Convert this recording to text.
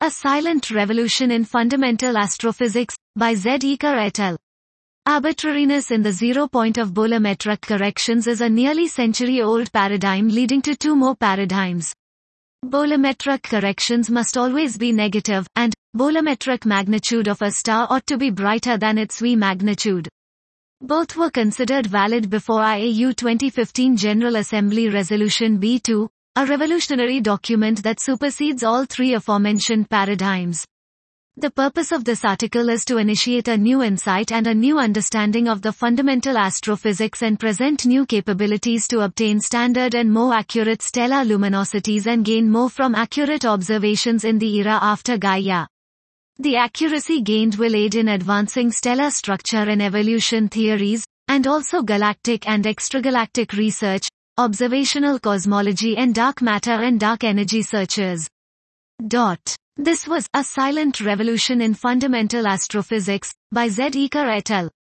A Silent Revolution in Fundamental Astrophysics, by Z. Eker et al. Arbitrariness in the zero point of bolometric corrections is a nearly century-old paradigm leading to two more paradigms. Bolometric corrections must always be negative, and bolometric magnitude of a star ought to be brighter than its V magnitude. Both were considered valid before IAU 2015 General Assembly Resolution B2, a revolutionary document that supersedes all three aforementioned paradigms. The purpose of this article is to initiate a new insight and a new understanding of the fundamental astrophysics and present new capabilities to obtain standard and more accurate stellar luminosities and gain more from accurate observations in the era after Gaia. The accuracy gained will aid in advancing stellar structure and evolution theories, and also galactic and extragalactic research, observational cosmology and dark matter and dark energy searches. This was A Silent Revolution in Fundamental Astrophysics, by Z. Eker et al.